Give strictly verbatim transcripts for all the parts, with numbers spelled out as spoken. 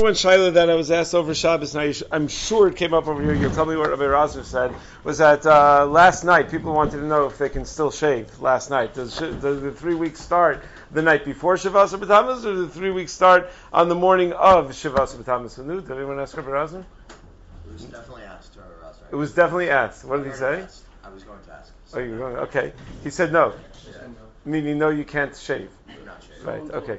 one shaila that I was asked over Shabbos, and I, I'm sure it came up over here. You'll tell me what Rabbi Razor said. Was that uh, last night? People wanted to know if they can still shave last night. Does, does the three weeks start the night before Shavas B'Tammuz, or the three weeks start on the morning of Shavas B'Tammuz? Did anyone ask Rabbi Razor? It was definitely asked to Rabbi Razor. It was definitely asked. What did he say? Asked. I was going to ask. Oh, you were going. Okay. He said no. Yeah. Meaning no, you can't shave. Do not shave. Right. Okay.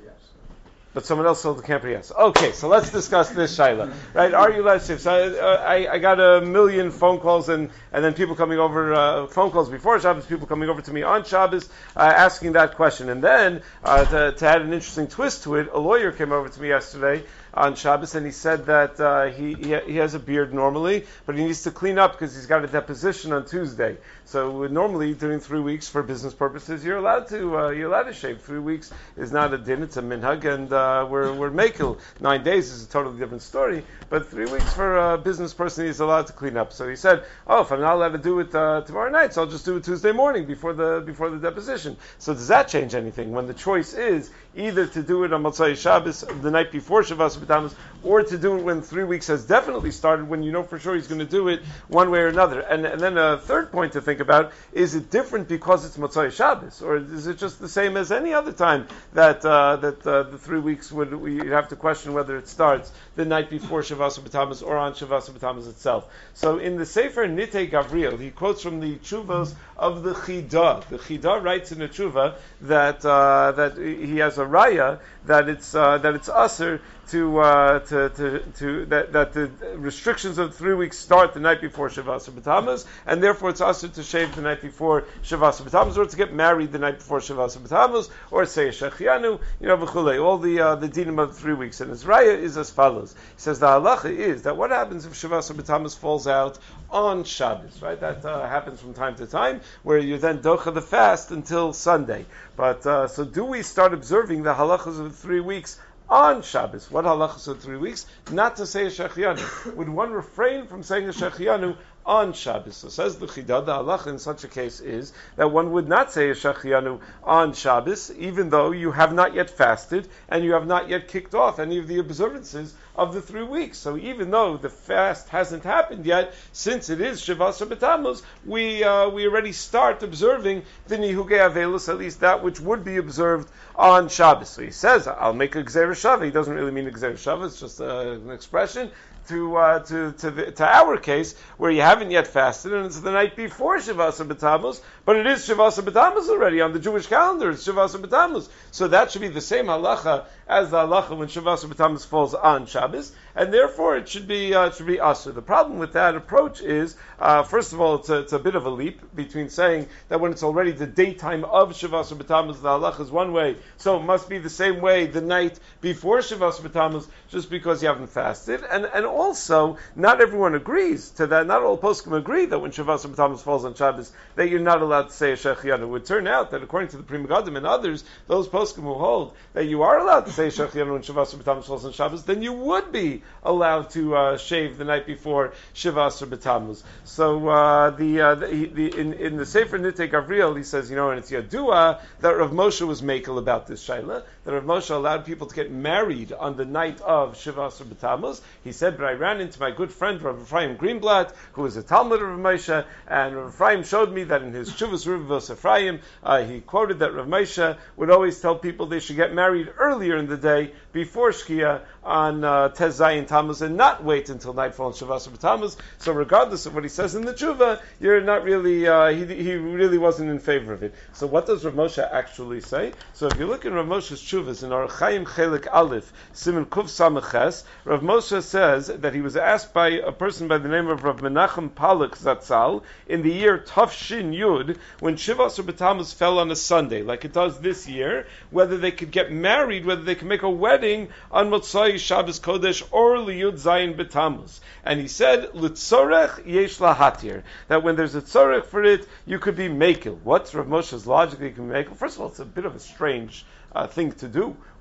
But someone else sold the camper, yes. Okay, so let's discuss this shaila. Right? Are you allowed to shave? So I, I, I got a million phone calls and, and then people coming over, uh, phone calls before Shabbos, people coming over to me on Shabbos, uh, asking that question. And then, uh, to, to add an interesting twist to it, a lawyer came over to me yesterday on Shabbos, and he said that uh, he, he he has a beard normally, but he needs to clean up because he's got a deposition on Tuesday. So normally during three weeks for business purposes, you're allowed to uh, you're allowed to shave. Three weeks is not a din; it's a minhag, and uh, we're we're makel. Nine days is a totally different story, but three weeks for a business person is allowed to clean up. So he said, "Oh, if I'm not allowed to do it uh, tomorrow night, so I'll just do it Tuesday morning before the before the deposition." So does that change anything when the choice is either to do it on Motzei Shabbos the night before Shavas B'Tammuz, or to do it when three weeks has definitely started, when you know for sure he's going to do it one way or another? And, and then a third point to think about, is it different because it's Motzei Shabbos, or is it just the same as any other time that uh, that uh, the three weeks would, you'd have to question whether it starts the night before Shavas B'Tammuz or on Shavas B'Tammuz itself? So in the Sefer Nitei Gavriel, he quotes from the Tshuvos of the Chida. The Chida writes in the Tshuva that uh, that he has a raya that it's uh, that it's usher to uh, to to, to that, that the restrictions of three weeks start the night before Shavas B'Tammuz, and therefore it's usher to shave the night before Shavas B'Tammuz, or to get married the night before Shavas B'Tammuz, or say a shechianu, you know, v'chulei, all the uh, the dinim of the three weeks. And his raya is as follows. He says the halacha is that what happens if Shavas B'Tammuz falls out on Shabbos, right? That uh, happens from time to time, where you then docha the fast until Sunday. But uh, so do we start observing the halachas of the three weeks on Shabbos? What halachas of three weeks? Not to say a shechianu. Would one refrain from saying a shechianu on Shabbos? So says the Chida, the halacha in such a case is that one would not say a shechianu on Shabbos, even though you have not yet fasted and you have not yet kicked off any of the observances of the three weeks. So even though the fast hasn't happened yet, since it is Shavas B'Tammuz, we uh, we already start observing the Nihugei Avelus, at least that which would be observed on Shabbos. So he says, I'll make a Gzeir Shava. He doesn't really mean a Gzeir Shava, it's just uh, an expression. To uh, to to, the, to our case, where you haven't yet fasted, and it's the night before Shavas B'Tammuz, but it is Shavas B'Tammuz already on the Jewish calendar. It's Shavas B'Tammuz, so that should be the same halacha as the halacha when Shavas B'Tammuz falls on Shabbos, and therefore it should be uh, it should be asur. The problem with that approach is, uh, first of all, it's a, it's a bit of a leap between saying that when it's already the daytime of Shavas B'Tammuz, the halacha is one way, so it must be the same way the night before Shavas B'Tammuz, just because you haven't fasted, and and also, not everyone agrees to that. Not all poskim agree that when Shavas B'Tammuz falls on Shabbos, that you're not allowed to say a shechianu. It would turn out that according to the Pri Megadim and others, those poskim who hold that you are allowed to say a shechianu when Shavas B'Tammuz falls on Shabbos, then you would be allowed to uh, shave the night before Shavas B'Tammuz. So uh, the, uh, the, the in, in the Sefer Nitei Gavriel, he says, you know, and it's Yadua that Rav Moshe was makel about this shaila, that Rav Moshe allowed people to get married on the night of Shavas B'Tammuz. He said, but I ran into my good friend Rav Ephraim Greenblatt, who is a Talmud of Rav Moshe, and Rav Ephraim showed me that in his Shuvas Ruvos Ephraim, uh, he quoted that Rav Moshe would always tell people they should get married earlier in the day before Shkia on uh, Tez Zayin Tammuz, and not wait until nightfall on Shavas B'Tammuz. So regardless of what he says in the Tshuva, you're not really, uh, he, he really wasn't in favor of it. So what does Rav Moshe actually say? So if you look in Rav Moshe's Tshuvas, in Orach Chaim Chelik Aleph, Siman Kuf Samaches, Rav Moshe says that he was asked by a person by the name of Rav Menachem Palak Zatzal in the year Tafshin Yud, when Shavas B'Tammuz fell on a Sunday, like it does this year, whether they could get married, whether they could make a wedding on Motzai Shabbos Kodesh or Liyud Zayin B'Tammuz. And he said, L'tzorech yesh lahatir, that when there's a tzorech for it, you could be makel. What's Rav Moshe's logic that you can be makel? First of all, it's a bit of a strange uh, thing to do.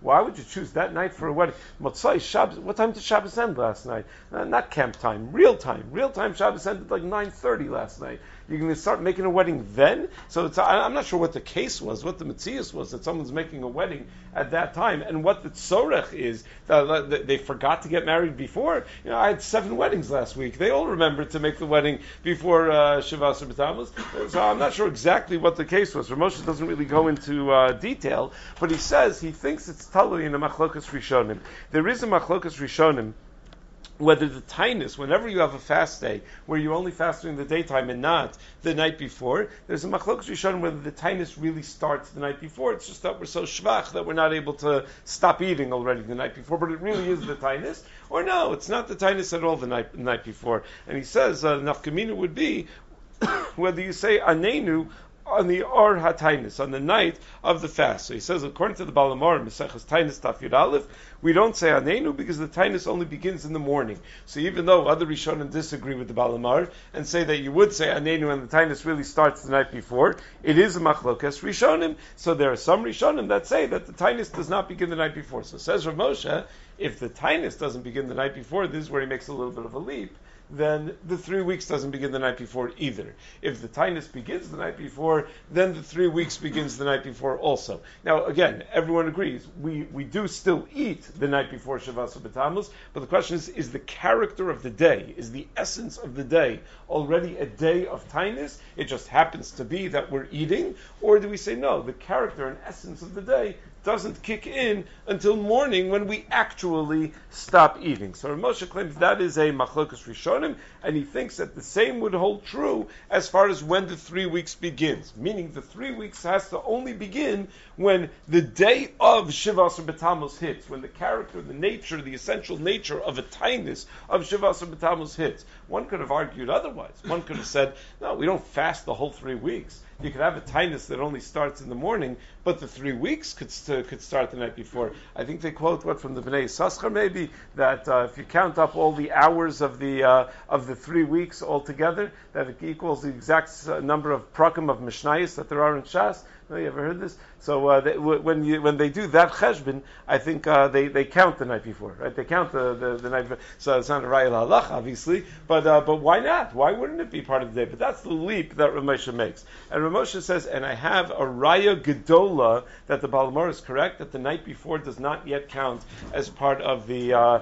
Why would you choose that night for a wedding? Motzai, Shabbos, what time did Shabbos end last night? Uh, not camp time, real time. Real time Shabbos ended like nine thirty last night. You're going to start making a wedding then? So it's, I, I'm not sure what the case was, what the metzius was, that someone's making a wedding at that time, and what the tzorech is, that, that they forgot to get married before. You know, I had seven weddings last week. They all remembered to make the wedding before uh, Shavas B'Tammuz. So I'm not sure exactly what the case was. Rav doesn't really go into uh, detail, but he says he thinks it's talui in a machlokas rishonim. There is a machlokas rishonim whether the tainus, whenever you have a fast day, where you only fast during the daytime and not the night before, there's a machlokas rishonim whether the tainus really starts the night before. It's just that we're so shvach that we're not able to stop eating already the night before, but it really is the tainus. Or no, it's not the tainus at all the night, the night before. And he says, uh, nafkamina would be whether you say anenu on the Or HaTainus, on the night of the fast. So he says, according to the Balamor, Meseches Tainus Taf Yud Aleph, we don't say Anenu because the Tainus only begins in the morning. So even though other Rishonim disagree with the Balamor and say that you would say Anenu and the Tainus really starts the night before, it is a Machlokas Rishonim. So there are some Rishonim that say that the Tainus does not begin the night before. So says Rav Moshe, if the Tainus doesn't begin the night before, this is where he makes a little bit of a leap, then the three weeks doesn't begin the night before either. If the tainus begins the night before, then the three weeks begins the night before also. Now, again, everyone agrees, we, we do still eat the night before Shavas B'Tammuz, but the question is, is the character of the day, is the essence of the day already a day of tainus? It just happens to be that we're eating? Or do we say, no, the character and essence of the day doesn't kick in until morning when we actually stop eating. So Rav Moshe claims that is a machlokas rishonim, and he thinks that the same would hold true as far as when the three weeks begins. Meaning the three weeks has to only begin when the day of Shivas B'Tammuz hits, when the character, the nature, the essential nature of a tainus of Shivas B'Tammuz hits. One could have argued otherwise. One could have said, no, we don't fast the whole three weeks. You could have a tainus that only starts in the morning, but the three weeks could st- could start the night before. I think they quote what from the Bnei Yissaschar maybe, that uh, if you count up all the hours of the uh, of the three weeks altogether, that it equals the exact number of prakim of Mishnayos that there are in Shas. No, you ever heard this? So uh, they, w- when you when they do that cheshbon, I think uh, they, they count the night before, right? They count the, the, the night before. So it's not a raya halach, obviously, but uh, but why not? Why wouldn't it be part of the day? But that's the leap that Rav Moshe makes. And Rav Moshe says, and I have a raya gedola that the Balamor is correct, that the night before does not yet count as part of the uh,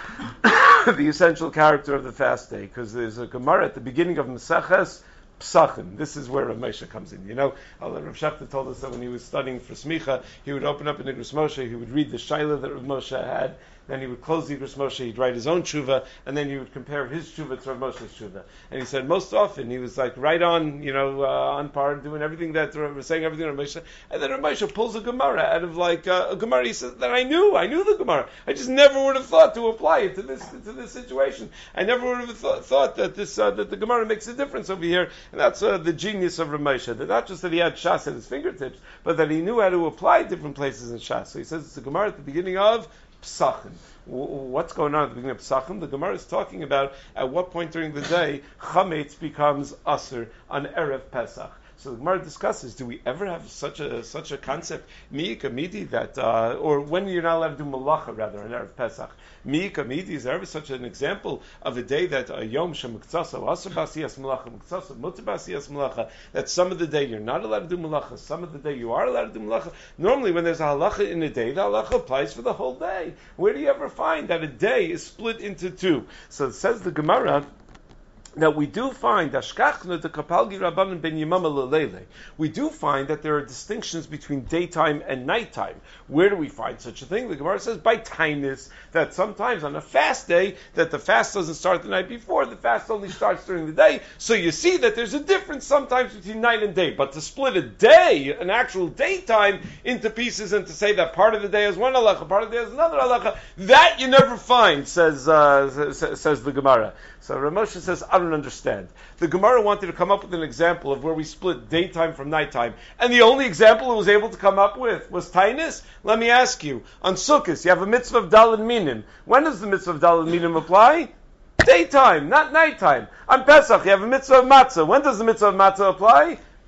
the essential character of the fast day, because there's a Gemara at the beginning of Maseches Psachim. This is where Rav Moshe comes in. You know, Rav Shachta told us that when he was studying for Smicha, he would open up in Igros Moshe, he would read the Shaila that Rav Moshe had, then he would close the Igros Moshe, he'd write his own tshuva, and then he would compare his tshuva to Rav Moshe's tshuva. And he said most often he was like right on, you know, uh, on par, doing everything that Rav was saying, everything Rav Moshe, and then Rav Moshe pulls a Gemara out of like uh, a Gemara. He says that I knew, I knew the Gemara. I just never would have thought to apply it to this to this situation. I never would have thought, thought that this uh, that the Gemara makes a difference over here, and that's uh, the genius of Rav Moshe. That not just that he had Shas at his fingertips, but that he knew how to apply different places in Shas. So he says it's a Gemara at the beginning of Psachim. What's going on at the beginning of Psachim? The Gemara is talking about at what point during the day chametz becomes asur on Erev Pesach. So the Gemara discusses: do we ever have such a such a concept, mi'ika midi, that, uh, or when you're not allowed to do malacha rather on Erev Pesach? Mi'ika midi, is there ever such an example of a day that a yom shemuktzasa asur basiyas malacha, muktzasa mutar basiyas malacha, that some of the day you're not allowed to do malacha, some of the day you are allowed to do malacha? Normally, when there's a halacha in a day, the halacha applies for the whole day. Where do you ever find that a day is split into two? So it says the Gemara that we do find ashkachna the kapalgi rabbanan ben yimama leleile. We do find that there are distinctions between daytime and nighttime. Where do we find such a thing? The Gemara says by tainus, that sometimes on a fast day, that the fast doesn't start the night before, the fast only starts during the day. So you see that there's a difference sometimes between night and day. But to split a day, an actual daytime, into pieces and to say that part of the day is one halacha, part of the day is another halacha, that you never find, says uh, says, says the Gemara. So Rav Moshe says, I don't understand. The Gemara wanted to come up with an example of where we split daytime from nighttime, and the only example it was able to come up with was tainus. Let me ask you, on Sukkot, you have a mitzvah of daled minim. When does the mitzvah of daled minim apply? Daytime, not nighttime. On Pesach, you have a mitzvah of matzah. When does the mitzvah of matzah apply?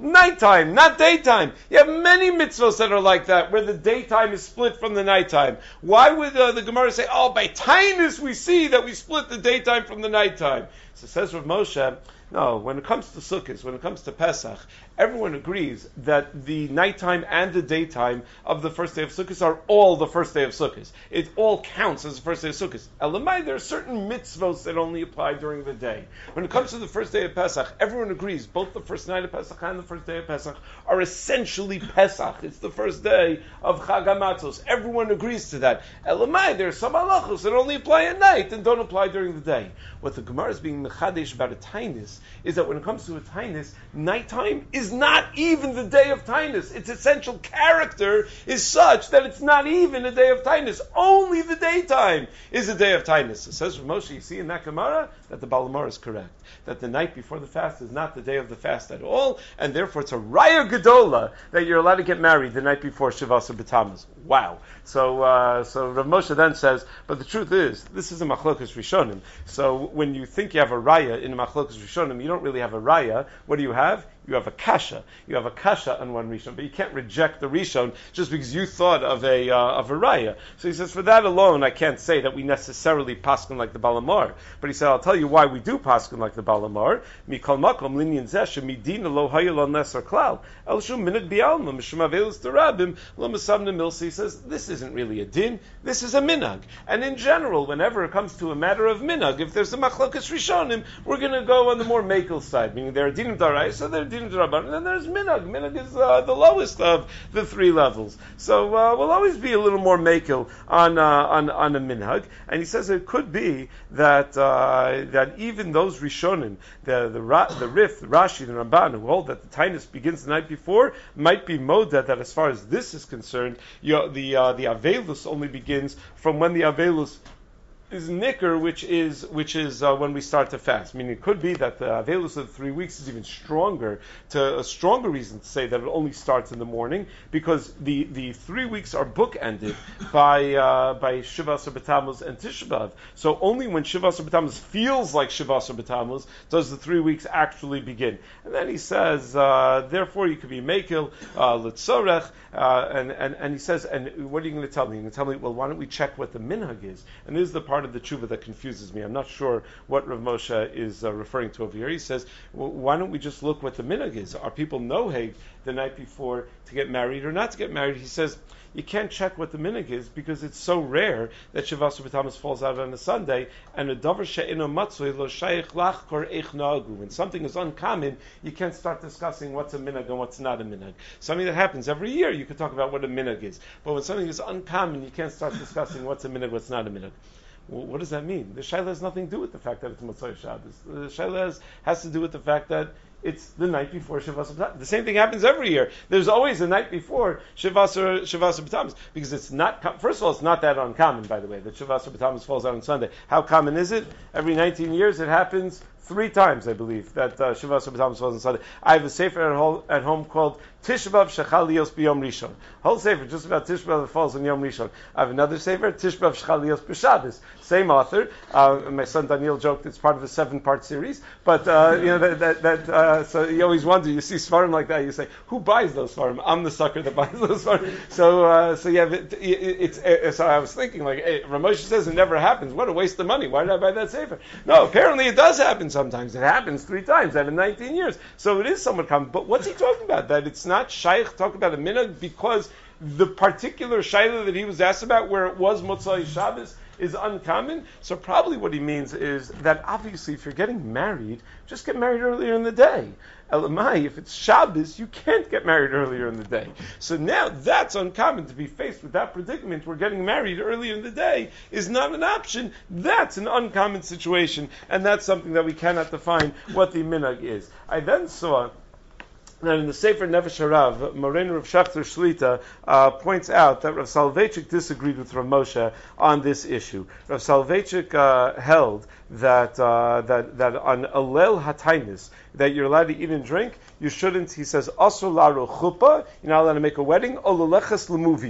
Nighttime, not daytime. You have many mitzvos that are like that, where the daytime is split from the nighttime. Why would uh, the Gemara say, oh, by tainus we see that we split the daytime from the nighttime? So says Rav Moshe, no, when it comes to Sukkot, when it comes to Pesach, everyone agrees that the nighttime and the daytime of the first day of Sukkot are all the first day of Sukkot. It all counts as the first day of Sukkot. Elamai, there are certain mitzvos that only apply during the day. When it comes to the first day of Pesach, everyone agrees both the first night of Pesach and the first day of Pesach are essentially Pesach. It's the first day of Chag HaMatzos. Everyone agrees to that. Elamai, there are some halachos that only apply at night and don't apply during the day. What the Gemara is being mechadesh about a tainus is that when it comes to a tainus, nighttime is not even the day of tainus. Its essential character is such that it's not even a day of tainus. Only the daytime is a day of tainus. It says Rav Moshe, you see in that Gemara that the Balamar is correct. That the night before the fast is not the day of the fast at all, and therefore it's a raya gedola that you're allowed to get married the night before Shivasa B'Tammuz. Wow. So, uh, so Rav Moshe then says, but the truth is, this is a machlokas rishonim. So when you think you have a raya in a machlokas rishonim, you don't really have a raya. What do you have? You have a kasha. You have a kasha on one rishon, but you can't reject the rishon just because you thought of a uh, of a raya. So he says, for that alone, I can't say that we necessarily paskin like the Balamar. But he said, I'll tell you why we do paskin like the Balamar. Mikol makom linyan zeh midina lo hayel al neser klal el shum minad bialma mishum avelus derabim lo mesamna milsi. He says, this isn't really a din. This is a minag. And in general, whenever it comes to a matter of minag, if there's a machlokas rishonim, we're going to go on the more makel side, meaning there are dinim darai, so there are dinim daraban, and then there's minag. Minag is uh, the lowest of the three levels. So uh, we'll always be a little more makel on uh, on on a minag. And he says it could be that uh, that even those rishonim, the the the Rif, the Rashi, the Ramban, who hold that the tainus begins the night before, might be moda that as far as this is concerned, you know, the uh, the avelus only begins from when the avelus is nicker, which is which is uh, when we start to fast. Meaning, it could be that the avelus of three weeks is even stronger, to a stronger reason to say that it only starts in the morning, because the, the three weeks are bookended by uh, by Shivas B'Tammuz and Tisha B'Av. So only when Shivas B'Tammuz feels like Shivas B'Tammuz does the three weeks actually begin. And then he says, uh, therefore, you could be Mekil uh, Litzorech, uh, and and and he says, and what are you going to tell me? You're going to tell me, well, why don't we check what the minhag is? And this is the part of the tshuva that confuses me. I'm not sure what Rav Moshe is uh, referring to over here. He says, well, why don't we just look what the minhag is? Are people noheg the night before to get married or not to get married? He says, you can't check what the minhag is because it's so rare that Shavas B'Tammuz falls out on a Sunday, and a davar she'eno matzoi lo shayich lachkor eich nagu. When something is uncommon, you can't start discussing what's a minhag and what's not a minhag. Something that happens every year, you can talk about what a minhag is. But when something is uncommon, you can't start discussing what's a minhag, what's not a minhag. Well, what does that mean? The shaila has nothing to do with the fact that it's Motzei Shabbos. The shaila has, has to do with the fact that it's the night before Shavas B'Tammuz. The same thing happens every year. There's always a night before Shavas B'Tammuz, because it's not. First of all, it's not that uncommon, by the way, that Shavas B'Tammuz falls out on Sunday. How common is it? Every nineteen years, it happens three times, I believe, that uh, Shavas B'Tammuz falls on Sunday. I have a sefer at home, at home called Tisha B'Av Shechal Lios B'Yom Rishon. Whole sefer just about Tisha B'Av that falls on Yom Rishon. I have another sefer, Tisha B'Av Shechal Lios B'Shabbos. Same author. Uh, my son Daniel joked it's part of a seven-part series, but uh, you know that that, that uh, so you always wonder. You see svarim like that, you say, who buys those svarim? I'm the sucker that buys those svarim. So uh, so yeah, it, it, it's it, so I was thinking like, hey, Ramosh says it never happens. What a waste of money. Why did I buy that sefer? No, apparently it does happen sometimes. It happens three times out of nineteen years. So it is somewhat common. But what's he talking about? That it's not shaykh talking about a minhag because the particular shayla that he was asked about, where it was Motzei Shabbos, is uncommon. So probably what he means is that obviously if you're getting married, just get married earlier in the day. Elamai, if it's Shabbos, you can't get married earlier in the day. So now that's uncommon to be faced with that predicament where getting married earlier in the day is not an option. That's an uncommon situation, and that's something that we cannot define what the minhag is. I then saw Now, in the Sefer Nefesh Harav, Moreno Rav Shachter Shlita uh, points out that Rav Soloveitchik disagreed with Rav Moshe on this issue. Rav Soloveitchik uh, held that uh, that that on Alel Hatainis, that you're allowed to eat and drink, you shouldn't. He says, Asur laro chuppah, you're not allowed to make a wedding, or leleches lemovies,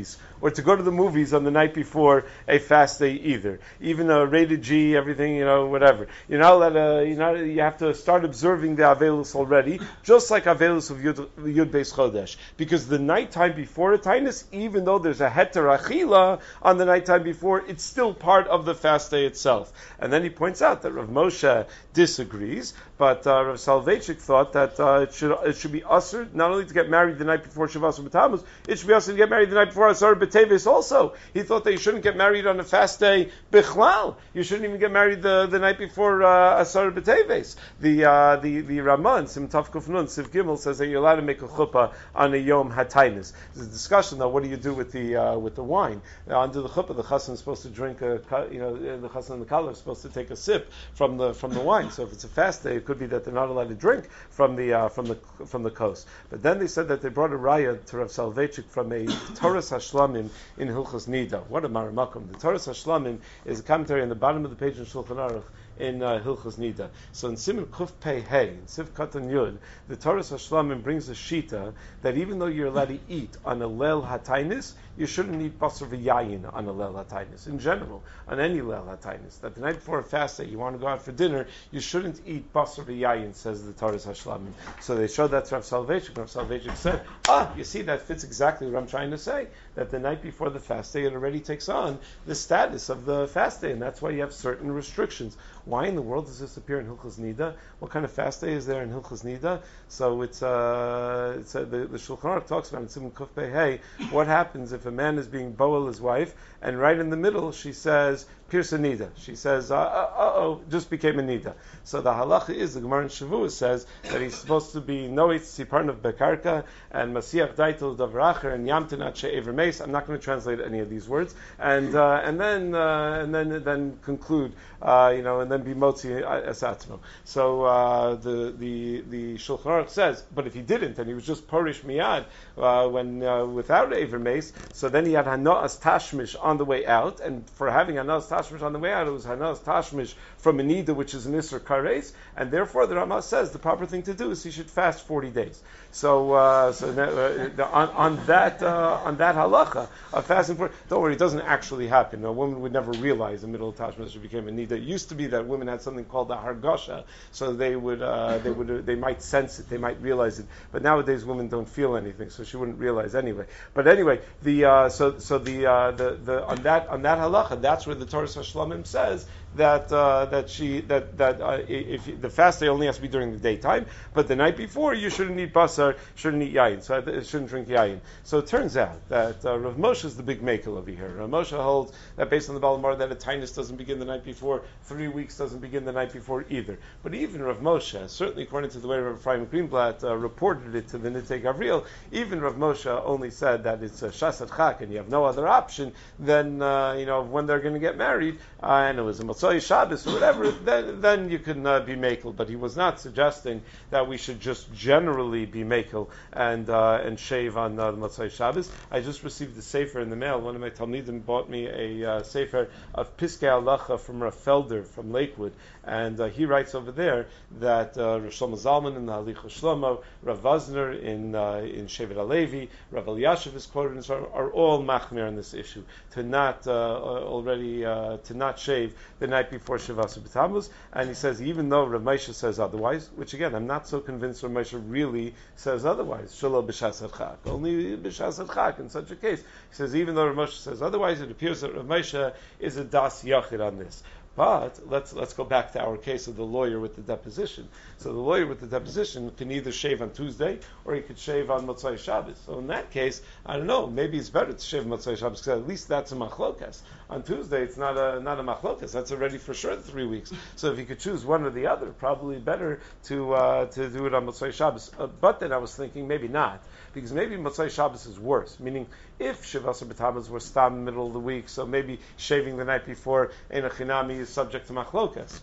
or to go to the movies on the night before a fast day either. Even a rated G, everything, you know, whatever. You're not allowed to, you're not, you have to start observing the Avelus already, just like Avelus of Yud, Yud Beis Chodesh. Because the nighttime before a Tainus, even though there's a Heter Achila on the nighttime before, it's still part of the fast day itself. And then he points out that Rav Moshe disagrees, but uh, Rav Soloveitchik thought that uh, it should it should be usher not only to get married the night before Shavas B'Tammuz, it should be usher to get married the night before Asar B'Teves also. He thought that you shouldn't get married on a fast day Bichlal. You shouldn't even get married the, the night before uh, Asar B'Teves. The uh, the the Ramah, Sim Tav Kuf Nun, Siv Gimel says that you're allowed to make a chuppah on a Yom HaTainis. There's a discussion though. What do you do with the uh, with the wine? Now, under the chuppah, the chassan is supposed to drink a, you know, the chassan and the kala are supposed to take a sip from the from the wine. So if it's a fast day, it could be that they're not allowed to drink from the uh, from the from the coast. But then they said that they brought a raya to Rav Soloveitchik from a Toras Hashlamim in Hilchos Nida. What a maramakum! The Toras Hashlamim is a commentary on the bottom of the page in Shulchan Aruch in uh, Hilchos Nida. So in Siman Kuf Pei Hey, in Siv Katan Yud, the Toras Hashlamim brings a shita that even though you're allowed to eat on a Leil HaTainis, you shouldn't eat basar v'yayin on a Leil HaTainis. In general, on any Leil HaTainis, that the night before a fast day, you want to go out for dinner, you shouldn't eat basar v'yayin, says the Toras Hashlamim. So they showed that to Rav Soloveitchik. Rav Soloveitchik said, ah, you see, that fits exactly what I'm trying to say, that the night before the fast day, it already takes on the status of the fast day, and that's why you have certain restrictions. Why in the world does this appear in Hilchos Nida? What kind of fast day is there in Hilchos Nida? So it's, uh, it's uh, the, the Shulchan Aruch talks about in Siman Kuf Pei Hey, what happens if a man is being boel his wife, and right in the middle she says, Pirsa Nida. She says, uh, uh, oh, just became a Nida. So the halacha is, the Gemara in Shavuos says, that he's supposed to be Noitz Siparn of Bekarka, and Masiach Daitel Davracher, and Yamtinat She'ever Meis. I'm not going to translate any of these words. And uh, and then uh, and then then conclude, uh, you know, and then be Motzi Esatzmo. So uh, the the the Shulchan Aruch says, but if he didn't, and he was just Porish Miyad, uh, when uh, without Ever Meis, so then he had Hanoas Tashmish on the way out, and for having Hanoas Tashmish on the way out, it was Hanoas Tashmish from a Nida, which is an Isser Kares, and therefore the Ramah says the proper thing to do is he should fast forty days. So, uh, so uh, on, on that uh, on that halacha of fasting for, don't worry, it doesn't actually happen. A woman would never realize the middle of Tashmish she became a Nida. It used to be that women had something called the Hargasha, so they would uh, they would uh, they might sense it, they might realize it. But nowadays women don't feel anything, so she wouldn't realize anyway. But anyway, the uh, so so the, uh, the the on that on that halacha, that's where the Toras Hashlamim says that uh, that she that that uh, if you, the fast day only has to be during the daytime, but the night before you shouldn't eat basar, shouldn't eat yayin, so it shouldn't drink yayin. So it turns out that uh, Rav Moshe is the big makel over here. Rav Moshe holds that based on the Balamar that a tainus doesn't begin the night before, three weeks doesn't begin the night before either. But even Rav Moshe, certainly according to the way Rav Ephraim Greenblatt uh, reported it to the Nitei Gavriel, even Rav Moshe only said that it's a shasat chak and you have no other option than uh, you know when they're going to get married, uh, and it was a Motzai Shabbos or whatever, then, then you can uh, be makel. But he was not suggesting that we should just generally be makel and uh, and shave on uh, the Motzai Shabbos. I just received a sefer in the mail. One of my talmidim bought me a uh, sefer of Piskei Halacha from Rav Felder from Lakewood, and uh, he writes over there that uh, Rav Shlomo Zalman in the Halicha Shlomo, Rav Vazner in uh, in Shevet HaLevi, Rav Elyashiv is quoted, and so are all machmir on this issue to not uh, already uh, to not shave the night before Shavas B'Tammuz. And he says even though Rav Moshe says otherwise, which again I'm not so convinced Rav Moshe really says otherwise, Shalom b'shas chak, only b'shas chak in such a case. He says even though Rav Moshe says otherwise, it appears that Rav Moshe is a das yachid on this. But let's let's go back to our case of the lawyer with the deposition. So the lawyer with the deposition can either shave on Tuesday or he could shave on Motzai Shabbos. So in that case, I don't know, maybe it's better to shave Motzai Shabbos because at least that's a machlokas. On Tuesday, it's not a not a machlokas. That's already for sure three weeks. So if you could choose one or the other, probably better to uh, to do it on Motzai Shabbos. Uh, but then I was thinking maybe not, because maybe Motzai Shabbos is worse. Meaning, if Shavas B'Tammuz were stam in the middle of the week, so maybe shaving the night before Ein Chinami is subject to machlokas.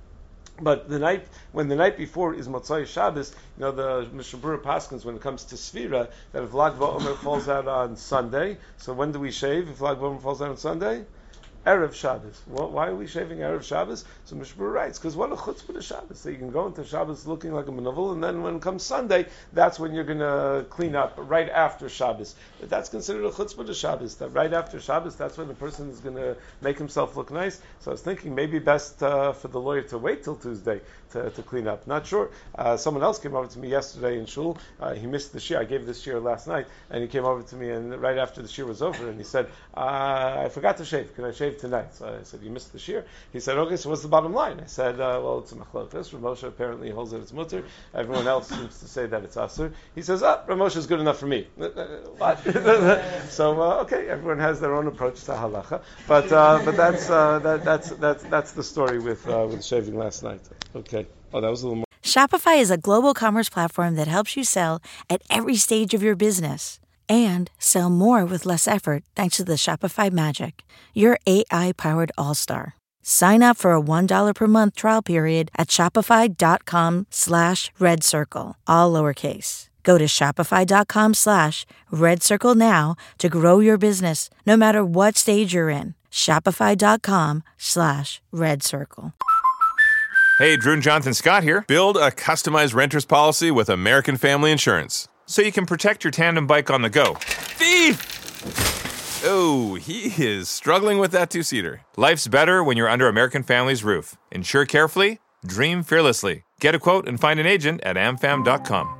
But the night when the night before is Motzai Shabbos, you know the Mishnah Berurah Paskins when it comes to Sfira that if Lag BaOmer falls out on Sunday, so when do we shave if Lag BaOmer falls out on Sunday? Erev Shabbos. Well, why are we shaving Erev Shabbos? So Mishmur writes, because what a chutzpah to Shabbos. So you can go into Shabbos looking like a menovel, and then when it comes Sunday, that's when you're going to clean up, right after Shabbos. But that's considered a chutzpah to Shabbos, that right after Shabbos, that's when the person is going to make himself look nice. So I was thinking maybe best uh, for the lawyer to wait till Tuesday to, to clean up. Not sure. Uh, someone else came over to me yesterday in shul. Uh, he missed the shir. I gave this shir last night, and he came over to me, and right after the shir was over, and he said, uh, I forgot to shave. Can I shave tonight? So I said, you missed the shir? He said, okay, so what's the bottom line? I said, uh, well, it's a machlokas. Ramosha apparently holds that it's mutter. Everyone else seems to say that it's asur. He says, ah, Ramosha is good enough for me. What? So, uh, okay, everyone has their own approach to halacha. But uh, but that's, uh, that, that's, that's, that's the story with, uh, with shaving last night. Okay. Oh, that was a little more. Shopify is a global commerce platform that helps you sell at every stage of your business and sell more with less effort thanks to the Shopify magic, your A I-powered all-star. Sign up for a one dollar per month trial period at shopify.com slash red circle, all lowercase. Go to shopify.com slash red circle now to grow your business no matter what stage you're in. Shopify.com slash red circle. Hey, Drew and Jonathan Scott here. Build a customized renter's policy with American Family Insurance so you can protect your tandem bike on the go. Thief! Oh, he is struggling with that two-seater. Life's better when you're under American Family's roof. Insure carefully, dream fearlessly. Get a quote and find an agent at am fam dot com.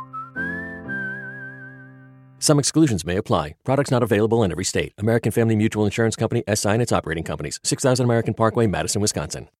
Some exclusions may apply. Products not available in every state. American Family Mutual Insurance Company, S I and its operating companies. six thousand American Parkway, Madison, Wisconsin.